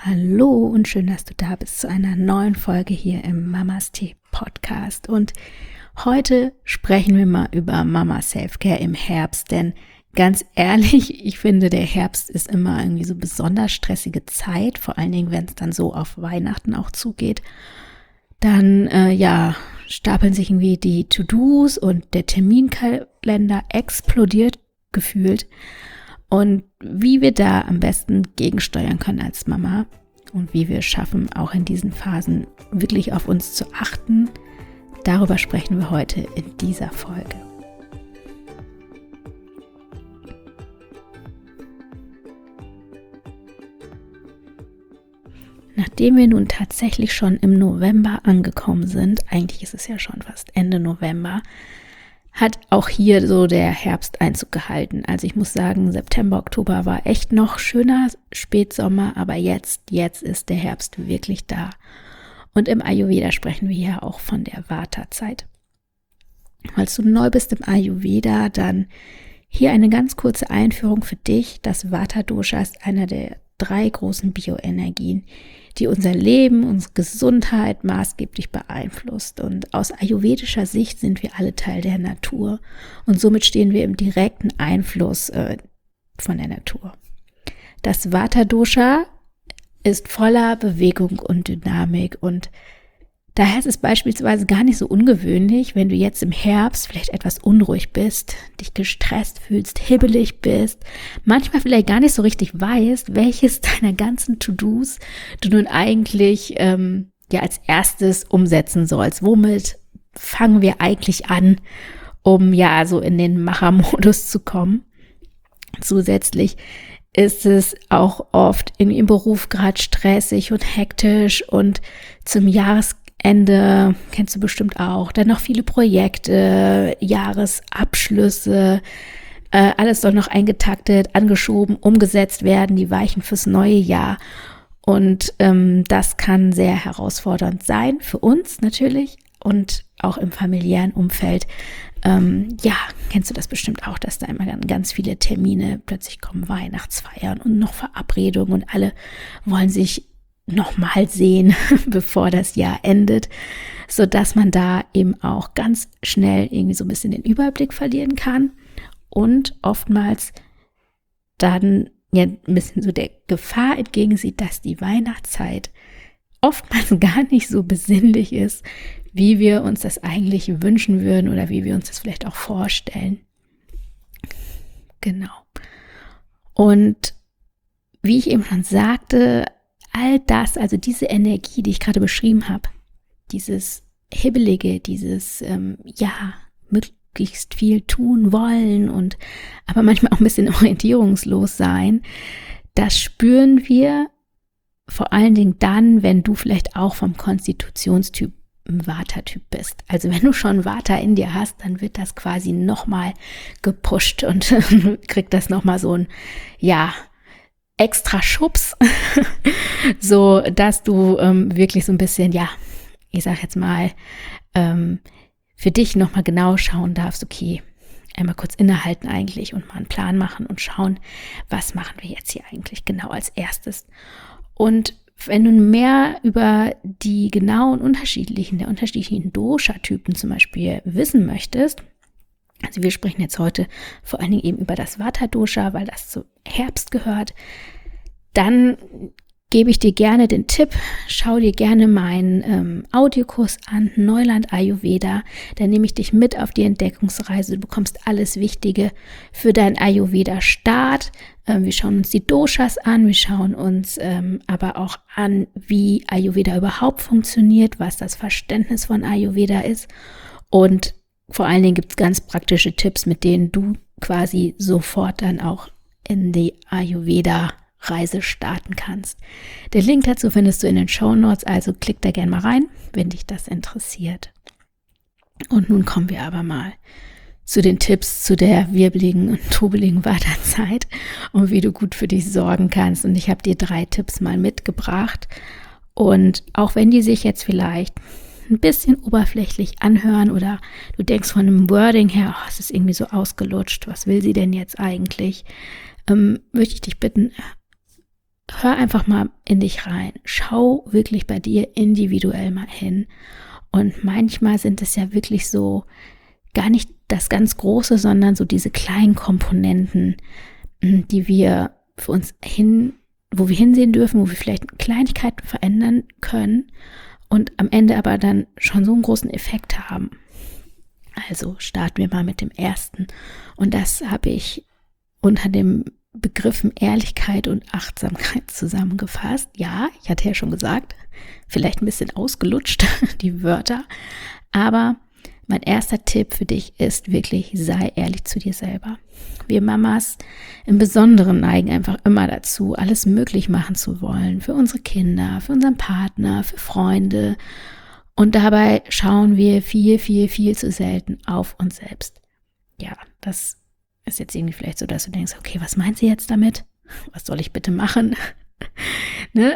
Hallo und schön, dass du da bist zu einer neuen Folge hier im Mamas Tee Podcast. Und heute sprechen wir mal über Mama Selfcare im Herbst, denn ganz ehrlich, ich finde, der Herbst ist immer irgendwie so besonders stressige Zeit, vor allen Dingen, wenn es dann so auf Weihnachten auch zugeht. Dann, stapeln sich irgendwie die To-Dos und der Terminkalender explodiert gefühlt. Und wie wir da am besten gegensteuern können als Mama und wie wir es schaffen, auch in diesen Phasen wirklich auf uns zu achten, darüber sprechen wir heute in dieser Folge. Nachdem wir nun tatsächlich schon im November angekommen sind, eigentlich ist es ja schon fast Ende November, hat auch hier so der Herbst Einzug gehalten. Also ich muss sagen, September, Oktober war echt noch schöner Spätsommer, aber jetzt ist der Herbst wirklich da. Und im Ayurveda sprechen wir ja auch von der Vata-Zeit. Falls du neu bist im Ayurveda, dann hier eine ganz kurze Einführung für dich. Das Vata-Dosha ist einer der 3 großen Bioenergien, die unser Leben, unsere Gesundheit maßgeblich beeinflusst. Und aus ayurvedischer Sicht sind wir alle Teil der Natur und somit stehen wir im direkten Einfluss von der Natur. Das Vata-Dosha ist voller Bewegung und Dynamik und daher ist es beispielsweise gar nicht so ungewöhnlich, wenn du jetzt im Herbst vielleicht etwas unruhig bist, dich gestresst fühlst, hibbelig bist, manchmal vielleicht gar nicht so richtig weißt, welches deiner ganzen To-Dos du nun eigentlich als erstes umsetzen sollst. Womit fangen wir eigentlich an, um so in den Machermodus zu kommen? Zusätzlich ist es auch oft irgendwie im Beruf gerade stressig und hektisch und zum Jahresende kennst du bestimmt auch, dann noch viele Projekte, Jahresabschlüsse, alles soll noch eingetaktet, angeschoben, umgesetzt werden, die Weichen fürs neue Jahr. Und das kann sehr herausfordernd sein für uns natürlich und auch im familiären Umfeld. Kennst du das bestimmt auch, dass da immer ganz viele Termine plötzlich kommen, Weihnachtsfeiern und noch Verabredungen und alle wollen sich nochmal sehen, bevor das Jahr endet, sodass man da eben auch ganz schnell irgendwie so ein bisschen den Überblick verlieren kann und oftmals dann ein bisschen so der Gefahr entgegensieht, dass die Weihnachtszeit oftmals gar nicht so besinnlich ist, wie wir uns das eigentlich wünschen würden oder wie wir uns das vielleicht auch vorstellen. Genau. Und wie ich eben schon sagte, all das, also diese Energie, die ich gerade beschrieben habe, dieses Hibbelige, dieses möglichst viel tun wollen und aber manchmal auch ein bisschen orientierungslos sein, das spüren wir vor allen Dingen dann, wenn du vielleicht auch vom Konstitutionstyp ein Vata-Typ bist. Also wenn du schon Vata in dir hast, dann wird das quasi nochmal gepusht und kriegt das nochmal so ein, extra Schubs, so dass du wirklich so ein bisschen, ich sag jetzt mal, für dich nochmal genau schauen darfst, okay, einmal kurz innehalten eigentlich und mal einen Plan machen und schauen, was machen wir jetzt hier eigentlich genau als erstes. Und wenn du mehr über die genauen der unterschiedlichen Dosha-Typen zum Beispiel wissen möchtest, also wir sprechen jetzt heute vor allen Dingen eben über das Vata-Dosha, weil das zum Herbst gehört, dann gebe ich dir gerne den Tipp, schau dir gerne meinen Audiokurs an, Neuland Ayurveda, da nehme ich dich mit auf die Entdeckungsreise, du bekommst alles Wichtige für deinen Ayurveda-Start. Wir schauen uns die Doshas an, wir schauen uns aber auch an, wie Ayurveda überhaupt funktioniert, was das Verständnis von Ayurveda ist und vor allen Dingen gibt es ganz praktische Tipps, mit denen du quasi sofort dann auch in die Ayurveda-Reise starten kannst. Den Link dazu findest du in den Shownotes, also klick da gerne mal rein, wenn dich das interessiert. Und nun kommen wir aber mal zu den Tipps zu der wirbeligen und trubeligen Vata-Zeit und wie du gut für dich sorgen kannst. Und ich habe dir 3 Tipps mal mitgebracht. Und auch wenn die sich jetzt vielleicht ein bisschen oberflächlich anhören oder du denkst von einem Wording her, es ist irgendwie so ausgelutscht, was will sie denn jetzt eigentlich, möchte ich dich bitten, hör einfach mal in dich rein. Schau wirklich bei dir individuell mal hin. Und manchmal sind es ja wirklich so gar nicht das ganz Große, sondern so diese kleinen Komponenten, die wir für uns wo wir hinsehen dürfen, wo wir vielleicht Kleinigkeiten verändern können und am Ende aber dann schon so einen großen Effekt haben. Also starten wir mal mit dem ersten. Und das habe ich unter dem Begriffen Ehrlichkeit und Achtsamkeit zusammengefasst. Ja, ich hatte ja schon gesagt, vielleicht ein bisschen ausgelutscht, die Wörter. Aber mein erster Tipp für dich ist wirklich, sei ehrlich zu dir selber. Wir Mamas im Besonderen neigen einfach immer dazu, alles möglich machen zu wollen. Für unsere Kinder, für unseren Partner, für Freunde. Und dabei schauen wir viel, viel, viel zu selten auf uns selbst. Ja, das ist jetzt irgendwie vielleicht so, dass du denkst, okay, was meint sie jetzt damit? Was soll ich bitte machen? Ne?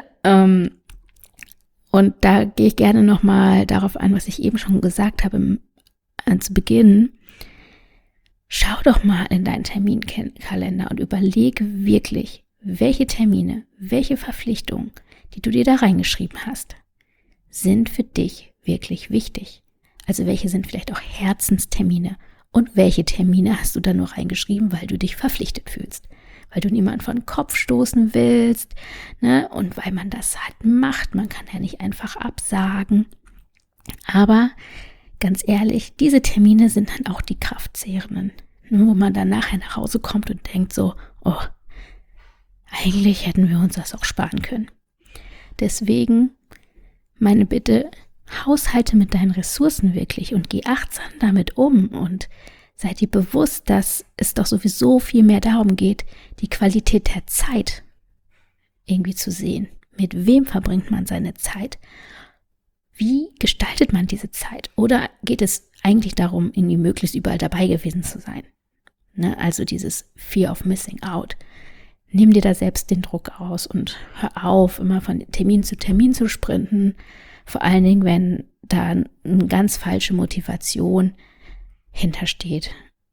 Und da gehe ich gerne nochmal darauf ein, was ich eben schon gesagt habe zu Beginn. Schau doch mal in deinen Terminkalender und überleg wirklich, welche Termine, welche Verpflichtungen, die du dir da reingeschrieben hast, sind für dich wirklich wichtig. Also welche sind vielleicht auch Herzenstermine und welche Termine hast du da nur reingeschrieben, weil du dich verpflichtet fühlst, weil du niemanden vor den Kopf stoßen willst, ne? Und weil man das halt macht, man kann ja nicht einfach absagen. Aber ganz ehrlich, diese Termine sind dann auch die kraftzehrenden, wo man dann nachher nach Hause kommt und denkt so, oh, eigentlich hätten wir uns das auch sparen können. Deswegen meine Bitte, haushalte mit deinen Ressourcen wirklich und geh achtsam damit um und sei dir bewusst, dass es doch sowieso viel mehr darum geht, die Qualität der Zeit irgendwie zu sehen. Mit wem verbringt man seine Zeit? Wie gestaltet man diese Zeit? Oder geht es eigentlich darum, irgendwie möglichst überall dabei gewesen zu sein? Ne? Also dieses Fear of Missing Out. Nimm dir da selbst den Druck aus und hör auf, immer von Termin zu Termin zu sprinten. Vor allen Dingen, wenn da eine ganz falsche Motivation hintersteht.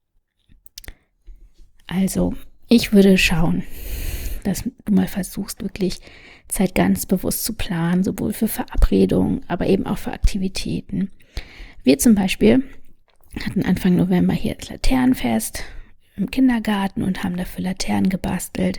Also, ich würde schauen, dass du mal versuchst, wirklich Zeit ganz bewusst zu planen, sowohl für Verabredungen, aber eben auch für Aktivitäten. Wir zum Beispiel hatten Anfang November hier das Laternenfest im Kindergarten und haben dafür Laternen gebastelt.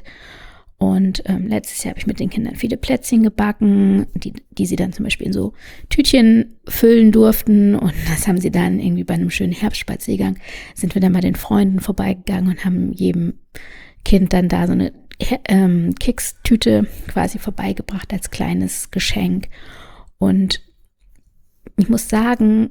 Und letztes Jahr habe ich mit den Kindern viele Plätzchen gebacken, die sie dann zum Beispiel in so Tütchen füllen durften. Und das haben sie dann irgendwie bei einem schönen Herbstspaziergang, sind wir dann bei den Freunden vorbeigegangen und haben jedem Kind dann da so eine Kekstüte quasi vorbeigebracht als kleines Geschenk. Und ich muss sagen,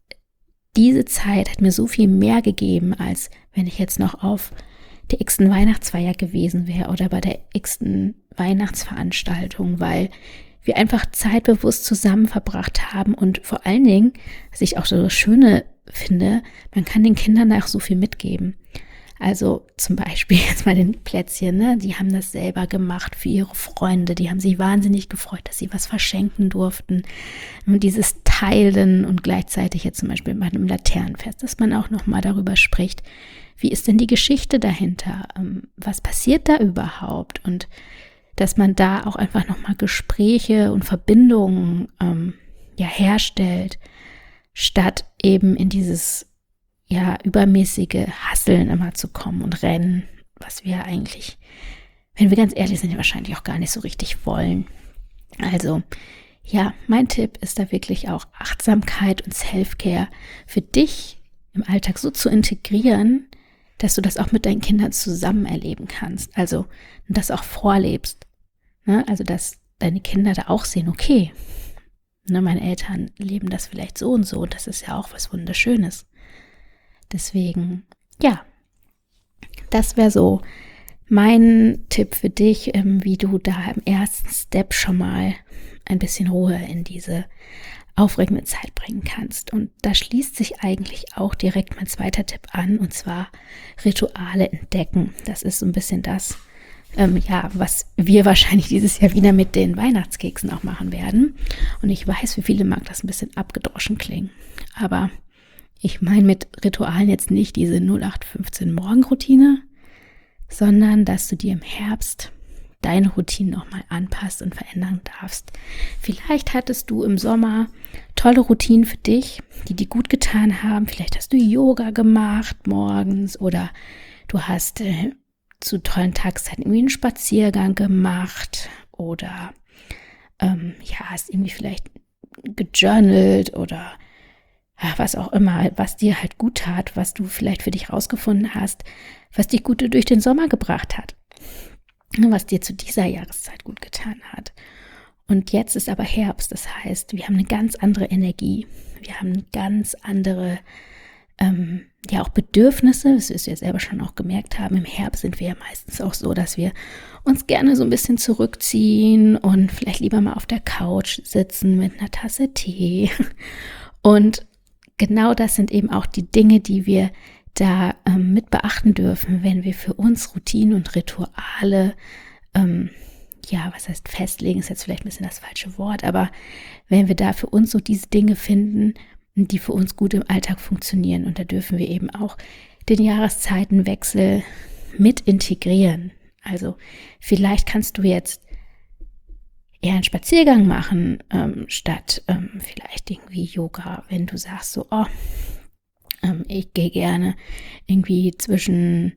diese Zeit hat mir so viel mehr gegeben, als wenn ich jetzt noch auf der x-ten Weihnachtsfeier gewesen wäre oder bei der x-ten Weihnachtsveranstaltung, weil wir einfach zeitbewusst zusammen verbracht haben und vor allen Dingen, was ich auch so das Schöne finde, man kann den Kindern da auch so viel mitgeben. Also zum Beispiel jetzt mal den Plätzchen, ne? Die haben das selber gemacht für ihre Freunde, die haben sich wahnsinnig gefreut, dass sie was verschenken durften. Und dieses Teilen und gleichzeitig jetzt zum Beispiel bei einem Laternenfest, dass man auch nochmal darüber spricht, wie ist denn die Geschichte dahinter? Was passiert da überhaupt? Und dass man da auch einfach nochmal Gespräche und Verbindungen herstellt, statt eben in dieses übermäßige Hasseln immer zu kommen und rennen, was wir eigentlich, wenn wir ganz ehrlich sind, wahrscheinlich auch gar nicht so richtig wollen. Also ja, mein Tipp ist da wirklich auch Achtsamkeit und Self-Care für dich im Alltag so zu integrieren, dass du das auch mit deinen Kindern zusammen erleben kannst. Also das auch vorlebst. Ne? Also dass deine Kinder da auch sehen, okay, ne, meine Eltern leben das vielleicht so und so. Das ist ja auch was Wunderschönes. Deswegen, ja, das wäre so mein Tipp für dich, wie du da im ersten Step schon mal ein bisschen Ruhe in diese aufregende Zeit bringen kannst. Und da schließt sich eigentlich auch direkt mein zweiter Tipp an, und zwar Rituale entdecken. Das ist so ein bisschen das, was wir wahrscheinlich dieses Jahr wieder mit den Weihnachtskeksen auch machen werden. Und ich weiß, für viele mag das ein bisschen abgedroschen klingen, aber ich meine mit Ritualen jetzt nicht diese 0815 Morgenroutine, sondern dass du dir im Herbst deine Routinen nochmal anpasst und verändern darfst. Vielleicht hattest du im Sommer tolle Routinen für dich, die dir gut getan haben. Vielleicht hast du Yoga gemacht morgens oder du hast zu tollen Tageszeiten irgendwie einen Spaziergang gemacht oder hast irgendwie vielleicht gejournalt oder was auch immer, was dir halt gut tat, was du vielleicht für dich rausgefunden hast, was dich gut durch den Sommer gebracht hat, was dir zu dieser Jahreszeit gut getan hat. Und jetzt ist aber Herbst, das heißt, wir haben eine ganz andere Energie, wir haben ganz andere auch Bedürfnisse, das wirst du ja selber schon auch gemerkt haben. Im Herbst sind wir ja meistens auch so, dass wir uns gerne so ein bisschen zurückziehen und vielleicht lieber mal auf der Couch sitzen mit einer Tasse Tee. Und genau das sind eben auch die Dinge, die wir da mit beachten dürfen, wenn wir für uns Routinen und Rituale, was heißt festlegen, ist jetzt vielleicht ein bisschen das falsche Wort, aber wenn wir da für uns so diese Dinge finden, die für uns gut im Alltag funktionieren. Und da dürfen wir eben auch den Jahreszeitenwechsel mit integrieren. Also vielleicht kannst du jetzt eher einen Spaziergang machen, statt vielleicht irgendwie Yoga, wenn du sagst so, ich gehe gerne irgendwie zwischen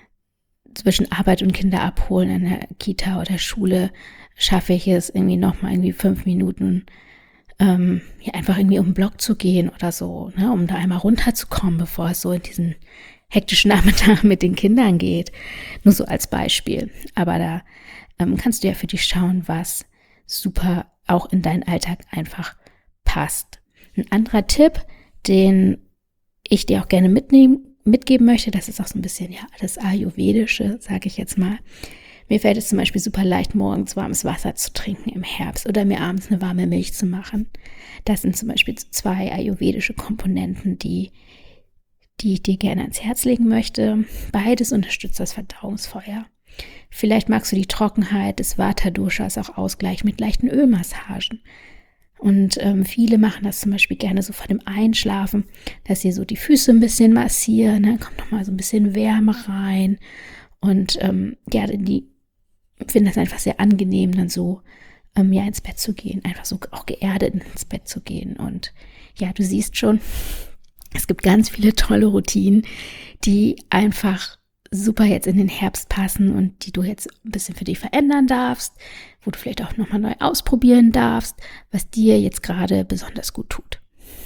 Arbeit und Kinder abholen in der Kita oder Schule, schaffe ich es irgendwie nochmal irgendwie 5 Minuten einfach irgendwie um den Block zu gehen oder so, ne, um da einmal runterzukommen, bevor es so in diesen hektischen Nachmittag mit den Kindern geht. Nur so als Beispiel. Aber da kannst du ja für dich schauen, was super auch in deinen Alltag einfach passt. Ein anderer Tipp, den ich dir auch gerne mitgeben möchte, das ist auch so ein bisschen das Ayurvedische, sage ich jetzt mal. Mir fällt es zum Beispiel super leicht, morgens warmes Wasser zu trinken im Herbst oder mir abends eine warme Milch zu machen. Das sind zum Beispiel 2 ayurvedische Komponenten, die ich dir gerne ans Herz legen möchte. Beides unterstützt das Verdauungsfeuer. Vielleicht magst du die Trockenheit des Vata-Doshas auch ausgleichen mit leichten Ölmassagen. Und viele machen das zum Beispiel gerne so vor dem Einschlafen, dass sie so die Füße ein bisschen massieren, dann kommt nochmal so ein bisschen Wärme rein. Und die finden das einfach sehr angenehm, dann so ins Bett zu gehen, einfach so auch geerdet ins Bett zu gehen. Und ja, du siehst schon, es gibt ganz viele tolle Routinen, die einfach super jetzt in den Herbst passen und die du jetzt ein bisschen für dich verändern darfst, wo du vielleicht auch nochmal neu ausprobieren darfst, was dir jetzt gerade besonders gut tut.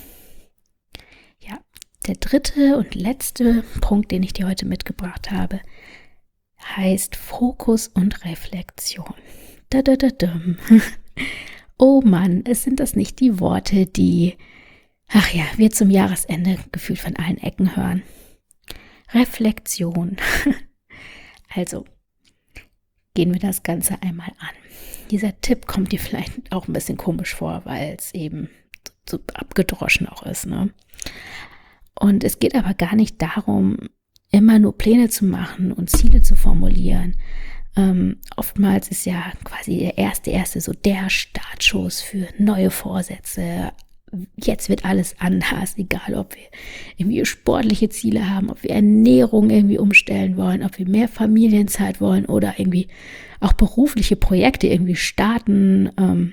Ja, der 3. und letzte Punkt, den ich dir heute mitgebracht habe, heißt Fokus und Reflexion. Oh Mann, sind das nicht die Worte, die, wir zum Jahresende gefühlt von allen Ecken hören. Reflexion. Also, gehen wir das Ganze einmal an. Dieser Tipp kommt dir vielleicht auch ein bisschen komisch vor, weil es eben so abgedroschen auch ist, ne? Und es geht aber gar nicht darum, immer nur Pläne zu machen und Ziele zu formulieren. Oftmals ist ja quasi der erste so der Startschuss für neue Vorsätze. Jetzt wird alles anders, egal ob wir irgendwie sportliche Ziele haben, ob wir Ernährung irgendwie umstellen wollen, ob wir mehr Familienzeit wollen oder irgendwie auch berufliche Projekte irgendwie starten.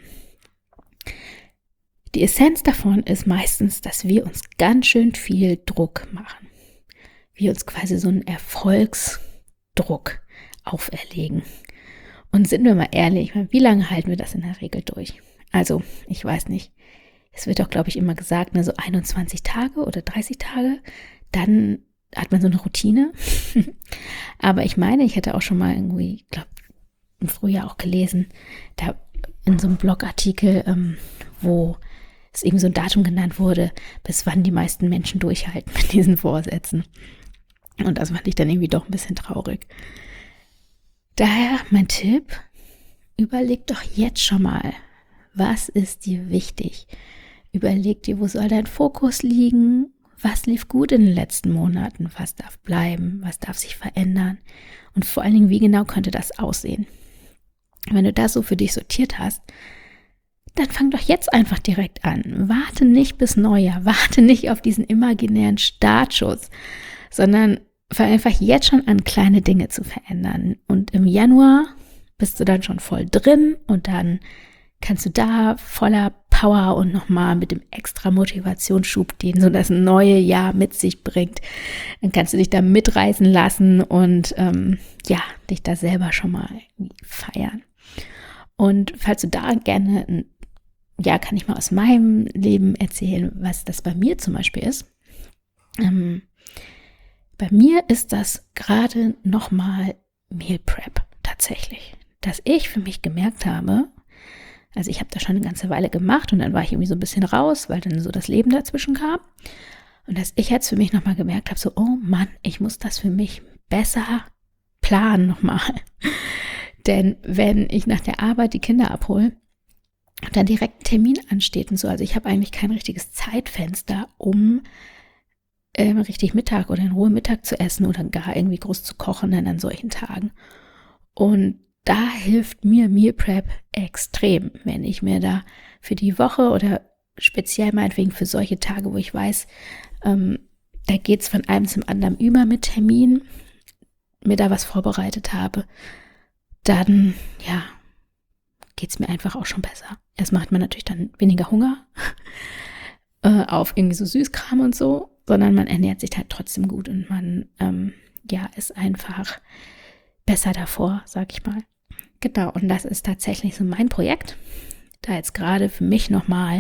Die Essenz davon ist meistens, dass wir uns ganz schön viel Druck machen. Wir uns quasi so einen Erfolgsdruck auferlegen. Und sind wir mal ehrlich, wie lange halten wir das in der Regel durch? Also, ich weiß nicht. Es wird doch, glaube ich, immer gesagt, so 21 Tage oder 30 Tage, dann hat man so eine Routine. Aber ich meine, ich hätte auch schon mal irgendwie, ich glaube, im Frühjahr auch gelesen, da in so einem Blogartikel, wo es eben so ein Datum genannt wurde, bis wann die meisten Menschen durchhalten mit diesen Vorsätzen. Und das fand ich dann irgendwie doch ein bisschen traurig. Daher mein Tipp, überleg doch jetzt schon mal, was ist dir wichtig? Überleg dir, wo soll dein Fokus liegen? Was lief gut in den letzten Monaten? Was darf bleiben? Was darf sich verändern? Und vor allen Dingen, wie genau könnte das aussehen? Wenn du das so für dich sortiert hast, dann fang doch jetzt einfach direkt an. Warte nicht bis Neujahr, warte nicht auf diesen imaginären Startschuss, sondern fang einfach jetzt schon an, kleine Dinge zu verändern. Und im Januar bist du dann schon voll drin und dann kannst du da voller Power und nochmal mit dem extra Motivationsschub, den so das neue Jahr mit sich bringt, dann kannst du dich da mitreißen lassen und dich da selber schon mal feiern. Und falls du da gerne, kann ich mal aus meinem Leben erzählen, was das bei mir zum Beispiel ist. Bei mir ist das gerade nochmal Meal Prep tatsächlich, dass ich für mich gemerkt habe, also ich habe das schon eine ganze Weile gemacht und dann war ich irgendwie so ein bisschen raus, weil dann so das Leben dazwischen kam. Und dass ich jetzt für mich nochmal gemerkt habe, so, oh Mann, ich muss das für mich besser planen nochmal. Denn wenn ich nach der Arbeit die Kinder abhole und dann direkt ein Termin ansteht und so, also ich habe eigentlich kein richtiges Zeitfenster, um richtig Mittag oder in Ruhe Mittag zu essen oder gar irgendwie groß zu kochen an solchen Tagen. Und da hilft mir Meal Prep extrem, wenn ich mir da für die Woche oder speziell meinetwegen für solche Tage, wo ich weiß, da geht es von einem zum anderen über mit Termin, mir da was vorbereitet habe, dann geht es mir einfach auch schon besser. Erstmal hat man natürlich dann weniger Hunger auf irgendwie so Süßkram und so, sondern man ernährt sich halt trotzdem gut und man ist einfach besser davor, sag ich mal. Genau, und das ist tatsächlich so mein Projekt, da jetzt gerade für mich nochmal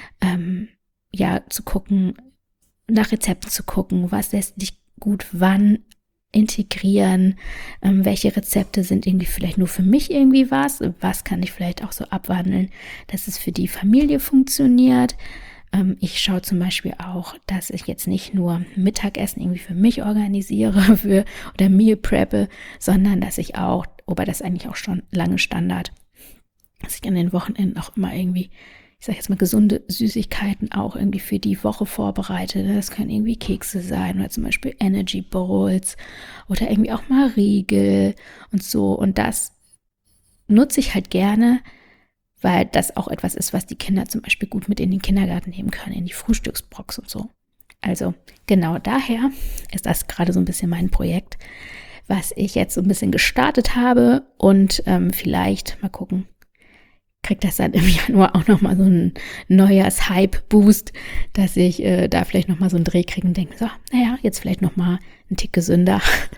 zu gucken, nach Rezepten zu gucken, was lässt sich gut wann integrieren, welche Rezepte sind irgendwie vielleicht nur für mich irgendwie was kann ich vielleicht auch so abwandeln, dass es für die Familie funktioniert. Ich schaue zum Beispiel auch, dass ich jetzt nicht nur Mittagessen irgendwie für mich organisiere oder Meal preppe, sondern dass ich auch, wobei das eigentlich auch schon lange Standard, dass ich an den Wochenenden auch immer irgendwie, ich sage jetzt mal gesunde Süßigkeiten auch irgendwie für die Woche vorbereite. Das können irgendwie Kekse sein oder zum Beispiel Energy Bowls oder irgendwie auch mal Riegel und so. Und das nutze ich halt gerne, weil das auch etwas ist, was die Kinder zum Beispiel gut mit in den Kindergarten nehmen können, in die Frühstücksbox und so. Also genau daher ist das gerade so ein bisschen mein Projekt, was ich jetzt so ein bisschen gestartet habe und vielleicht mal gucken, kriegt das dann im Januar auch nochmal so ein Neujahrs-Hype-Boost, dass ich da vielleicht nochmal so einen Dreh kriege und denke, so, jetzt vielleicht nochmal ein Tick gesünder.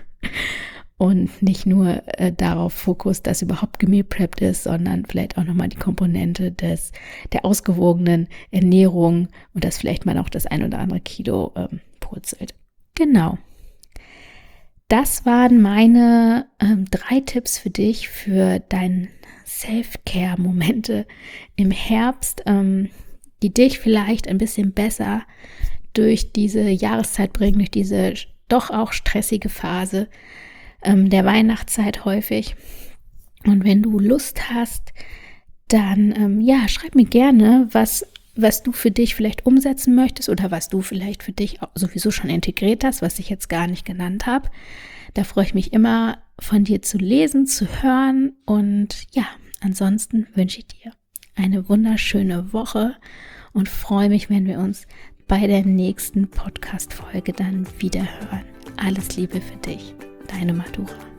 Und nicht nur darauf Fokus, dass überhaupt gemealpreppt ist, sondern vielleicht auch nochmal die Komponente der ausgewogenen Ernährung und dass vielleicht mal auch das ein oder andere Kilo purzelt. Genau. Das waren meine 3 Tipps für dich, für deine Self-Care-Momente im Herbst, die dich vielleicht ein bisschen besser durch diese Jahreszeit bringen, durch diese doch auch stressige Phase der Weihnachtszeit häufig. Und wenn du Lust hast, dann schreib mir gerne, was du für dich vielleicht umsetzen möchtest oder was du vielleicht für dich sowieso schon integriert hast, was ich jetzt gar nicht genannt habe. Da freue ich mich immer, von dir zu lesen, zu hören. Und ansonsten wünsche ich dir eine wunderschöne Woche und freue mich, wenn wir uns bei der nächsten Podcast-Folge dann wieder hören. Alles Liebe für dich. Deine Madura.